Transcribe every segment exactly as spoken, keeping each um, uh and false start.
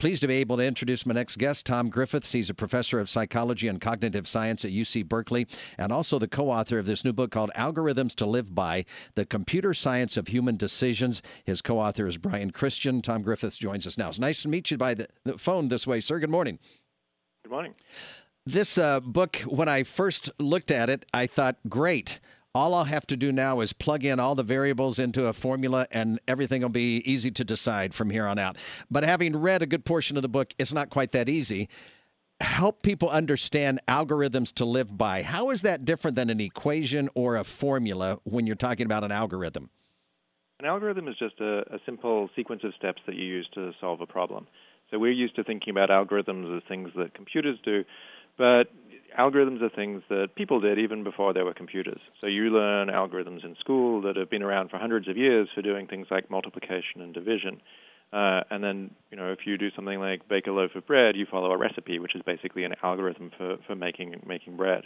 Pleased to be able to introduce my next guest, Tom Griffiths. He's a professor of psychology and cognitive science at U C Berkeley and also the co-author of this new book called Algorithms to Live By, The Computer Science of Human Decisions. His co-author is Brian Christian. Tom Griffiths joins us now. It's nice to meet you by the, the phone this way, sir. Good morning. Good morning. This uh, book, when I first looked at it, I thought, great. All I'll have to do now is plug in all the variables into a formula and everything will be easy to decide from here on out. But having read a good portion of the book, it's not quite that easy. Help people understand algorithms to live by. How is that different than an equation or a formula when you're talking about an algorithm? An algorithm is just a, a simple sequence of steps that you use to solve a problem. So we're used to thinking about algorithms as things that computers do, but algorithms are things that people did even before there were computers. So you learn algorithms in school that have been around for hundreds of years for doing things like multiplication and division. Uh, and then, you know, if you do something like bake a loaf of bread, you follow a recipe, which is basically an algorithm for, for making making bread.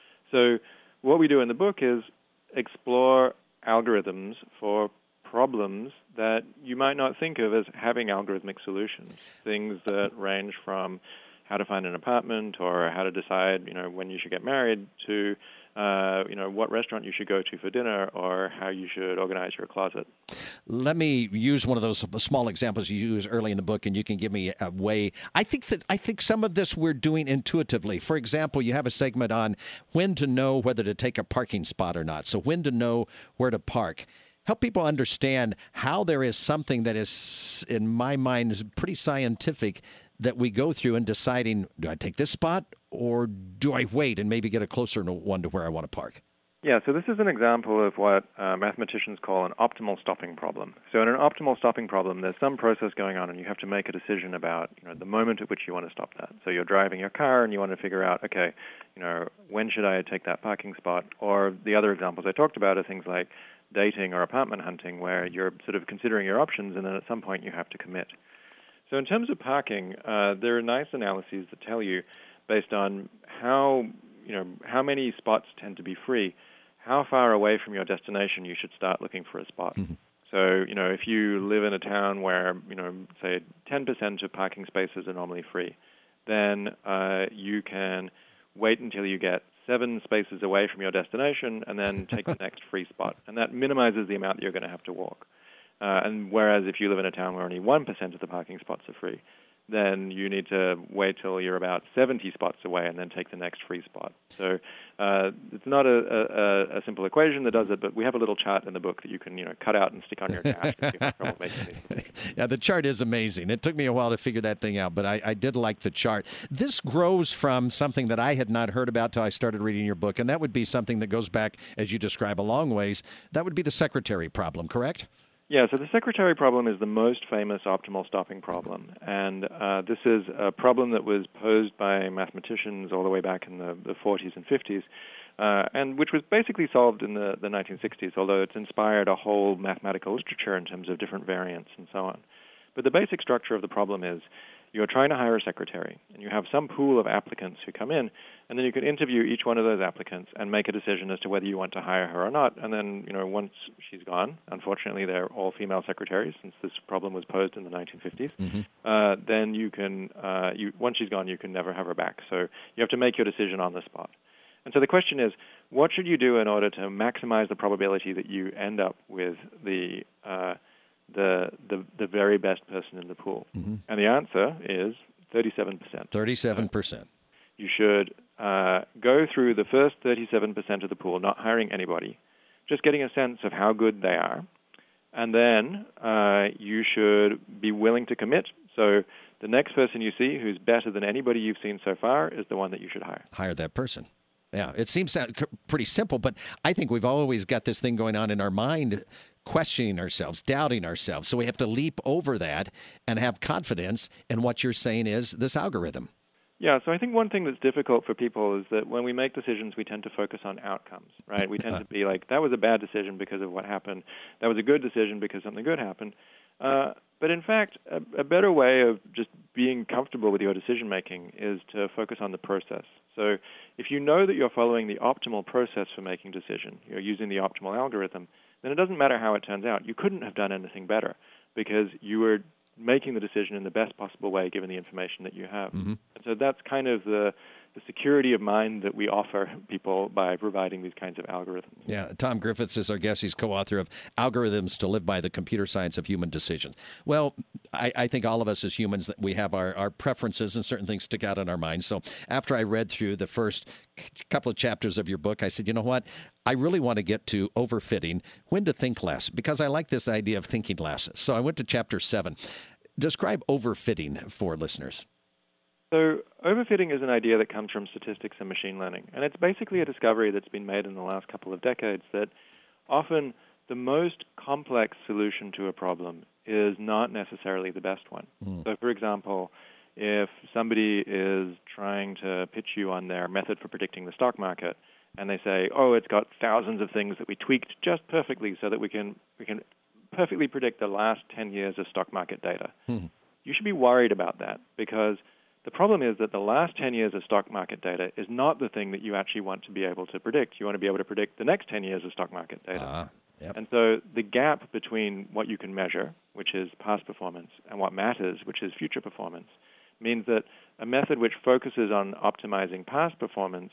So what we do in the book is explore algorithms for problems that you might not think of as having algorithmic solutions, things that range from how to find an apartment or how to decide, you know, when you should get married to, uh, you know, what restaurant you should go to for dinner or how you should organize your closet. Let me use one of those small examples you use early in the book, and you can give me a way. I think that I think some of this we're doing intuitively. For example, you have a segment on when to know whether to take a parking spot or not. So when to know where to park. Help people understand how there is something that is, in my mind, is pretty scientific that we go through in deciding, do I take this spot or do I wait and maybe get a closer one to where I want to park? Yeah, so this is an example of what uh, mathematicians call an optimal stopping problem. So in an optimal stopping problem, there's some process going on, and you have to make a decision about, you know, the moment at which you want to stop that. So you're driving your car, and you want to figure out, okay, you know, when should I take that parking spot? Or the other examples I talked about are things like dating or apartment hunting, where you're sort of considering your options, and then at some point you have to commit. So in terms of parking, uh, there are nice analyses that tell you, based on how, you know, how many spots tend to be free, how far away from your destination you should start looking for a spot. Mm-hmm. So, you know, if you live in a town where, you know, say ten percent of parking spaces are normally free, then uh, you can wait until you get seven spaces away from your destination and then take the next free spot. And that minimizes the amount that you're going to have to walk. Uh, and whereas if you live in a town where only one percent of the parking spots are free, then you need to wait till you're about seventy spots away and then take the next free spot. So uh, it's not a, a, a simple equation that does it, but we have a little chart in the book that you can, you know, cut out and stick on your dash if you have trouble making these. Yeah, the chart is amazing. It took me a while to figure that thing out, but I, I did like the chart. This grows from something that I had not heard about till I started reading your book, and that would be something that goes back, as you describe, a long ways. That would be the secretary problem, correct? Yeah, so the secretary problem is the most famous optimal stopping problem, and uh, this is a problem that was posed by mathematicians all the way back in the, the forties and fifties, uh, and which was basically solved in the, the nineteen sixties, although it's inspired a whole mathematical literature in terms of different variants and so on. But the basic structure of the problem is you're trying to hire a secretary, and you have some pool of applicants who come in, and then you can interview each one of those applicants and make a decision as to whether you want to hire her or not. And then, you know, once she's gone, unfortunately they're all female secretaries since this problem was posed in the nineteen fifties, mm-hmm. uh, then you can, uh, you, once she's gone, you can never have her back. So you have to make your decision on the spot. And so the question is, what should you do in order to maximize the probability that you end up with the uh, the, the the very best person in the pool? Mm-hmm. And the answer is thirty-seven percent. thirty-seven percent. So you should uh, go through the first thirty-seven percent of the pool, not hiring anybody, just getting a sense of how good they are. And then uh, you should be willing to commit. So the next person you see who's better than anybody you've seen so far is the one that you should hire. Hire that person. Yeah, it seems pretty simple, but I think we've always got this thing going on in our mind, questioning ourselves, doubting ourselves. So we have to leap over that and have confidence in what you're saying is this algorithm. Yeah, so I think one thing that's difficult for people is that when we make decisions, we tend to focus on outcomes, right? We tend to be like, that was a bad decision because of what happened. That was a good decision because something good happened. Uh, but in fact, a, a better way of just being comfortable with your decision-making is to focus on the process. So if you know that you're following the optimal process for making a decision, you're using the optimal algorithm, then it doesn't matter how it turns out. You couldn't have done anything better because you were making the decision in the best possible way given the information that you have. Mm-hmm. And so that's kind of the, the security of mind that we offer people by providing these kinds of algorithms. Yeah, Tom Griffiths is our guest. He's co-author of Algorithms to Live By, The Computer Science of Human Decisions. Well, I, I think all of us as humans, that we have our, our preferences and certain things stick out in our minds. So after I read through the first couple of chapters of your book, I said, you know what? I really want to get to overfitting, when to think less, because I like this idea of thinking less. So I went to chapter seven. Describe overfitting for listeners. So overfitting is an idea that comes from statistics and machine learning. And it's basically a discovery that's been made in the last couple of decades that often the most complex solution to a problem is not necessarily the best one. Mm. So, for example, if somebody is trying to pitch you on their method for predicting the stock market, and they say, oh, it's got thousands of things that we tweaked just perfectly so that we can we can perfectly predict the last ten years of stock market data. Mm. You should be worried about that, because the problem is that the last ten years of stock market data is not the thing that you actually want to be able to predict. You want to be able to predict the next ten years of stock market data. Uh, yep. And so the gap between what you can measure, which is past performance, and what matters, which is future performance, means that a method which focuses on optimizing past performance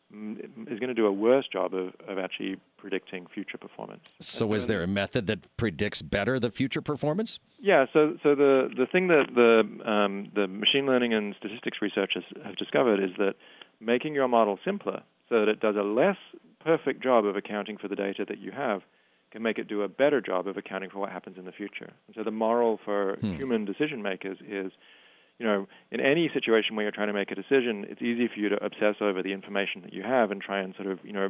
is going to do a worse job of, of actually predicting future performance. So, so is there a method that predicts better the future performance? Yeah. So, so the, the thing that the um, the machine learning and statistics researchers have discovered is that making your model simpler so that it does a less perfect job of accounting for the data that you have can make it do a better job of accounting for what happens in the future. And so the moral for hmm. human decision makers is, you know, in any situation where you're trying to make a decision, it's easy for you to obsess over the information that you have and try and sort of, you know,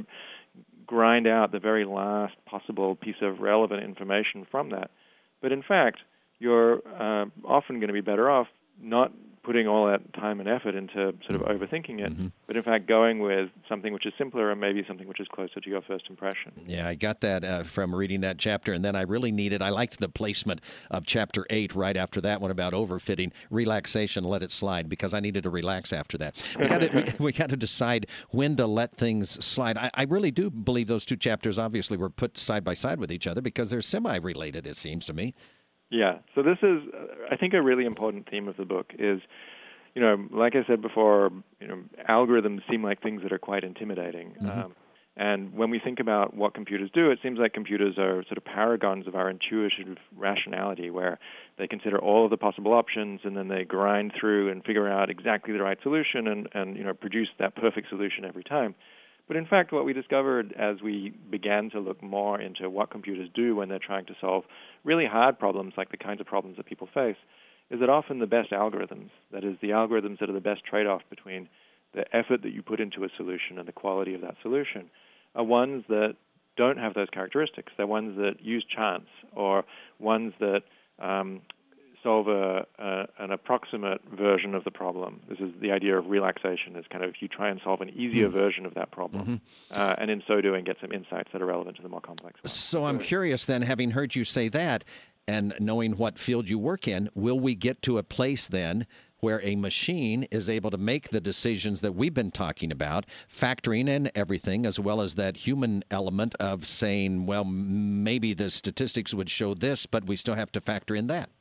grind out the very last possible piece of relevant information from that. But in fact, you're uh, often going to be better off not putting all that time and effort into sort of overthinking it, mm-hmm. but in fact going with something which is simpler and maybe something which is closer to your first impression. Yeah, I got that uh, from reading that chapter, and then I really needed, I liked the placement of chapter eight right after that one about overfitting, relaxation, let it slide, because I needed to relax after that. We got to, we, we got to decide when to let things slide. I, I really do believe those two chapters obviously were put side by side with each other because they're semi-related, it seems to me. Yeah, so this is, I think, a really important theme of the book is, you know, like I said before, you know, algorithms seem like things that are quite intimidating. Mm-hmm. Um, and when we think about what computers do, it seems like computers are sort of paragons of our intuitive rationality, where they consider all of the possible options and then they grind through and figure out exactly the right solution and, and you know, produce that perfect solution every time. But in fact, what we discovered as we began to look more into what computers do when they're trying to solve really hard problems like the kinds of problems that people face is that often the best algorithms, that is, the algorithms that are the best trade-off between the effort that you put into a solution and the quality of that solution, are ones that don't have those characteristics. They're ones that use chance or ones that um, solve a, a, an approximate version of the problem. This is the idea of relaxation, is kind of you try and solve an easier mm. version of that problem, mm-hmm. uh, and in so doing get some insights that are relevant to the more complex ones. So I'm curious then, having heard you say that, and knowing what field you work in, will we get to a place then where a machine is able to make the decisions that we've been talking about, factoring in everything, as well as that human element of saying, well, maybe the statistics would show this, but we still have to factor in that?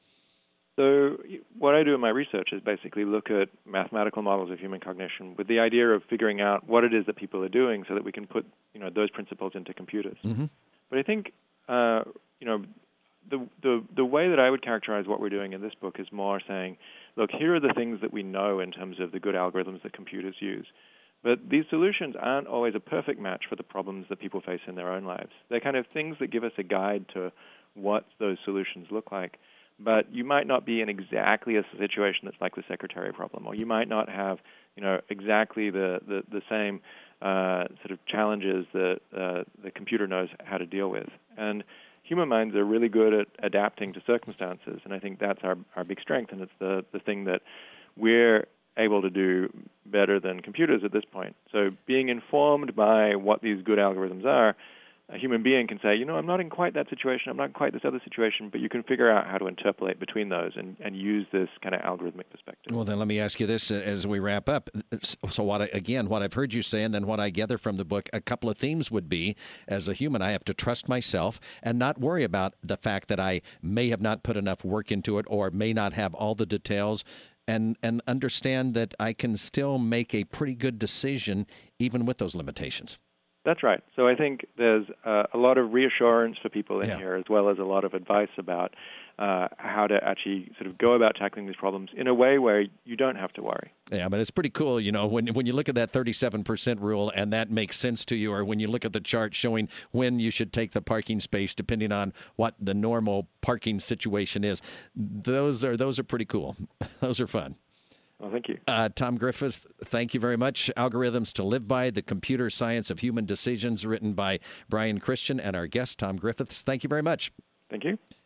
So what I do in my research is basically look at mathematical models of human cognition with the idea of figuring out what it is that people are doing so that we can put, you know, those principles into computers. Mm-hmm. But I think, uh, you know, the, the the way that I would characterize what we're doing in this book is more saying, look, here are the things that we know in terms of the good algorithms that computers use. But these solutions aren't always a perfect match for the problems that people face in their own lives. They're kind of things that give us a guide to what those solutions look like. But you might not be in exactly a situation that's like the secretary problem, or you might not have, you know, exactly the, the, the same uh, sort of challenges that uh, the computer knows how to deal with. And human minds are really good at adapting to circumstances, and I think that's our, our big strength, and it's the, the thing that we're able to do better than computers at this point. So being informed by what these good algorithms are a human being can say, you know, I'm not in quite that situation, I'm not in quite this other situation, but you can figure out how to interpolate between those and, and use this kind of algorithmic perspective. Well, then let me ask you this as we wrap up. So what I, again, what I've heard you say, and then what I gather from the book, a couple of themes would be, as a human, I have to trust myself and not worry about the fact that I may have not put enough work into it or may not have all the details, and, and understand that I can still make a pretty good decision even with those limitations. That's right. So I think there's uh, a lot of reassurance for people in Yeah. here, as well as a lot of advice about uh, how to actually sort of go about tackling these problems in a way where you don't have to worry. Yeah, but it's pretty cool, you know, when when you look at that thirty-seven percent rule and that makes sense to you, or when you look at the chart showing when you should take the parking space, depending on what the normal parking situation is, those are those are pretty cool. Those are fun. Well, thank you. Uh, Tom Griffith, thank you very much. Algorithms to Live By, The Computer Science of Human Decisions, written by Brian Christian, and our guest, Tom Griffiths. Thank you very much. Thank you.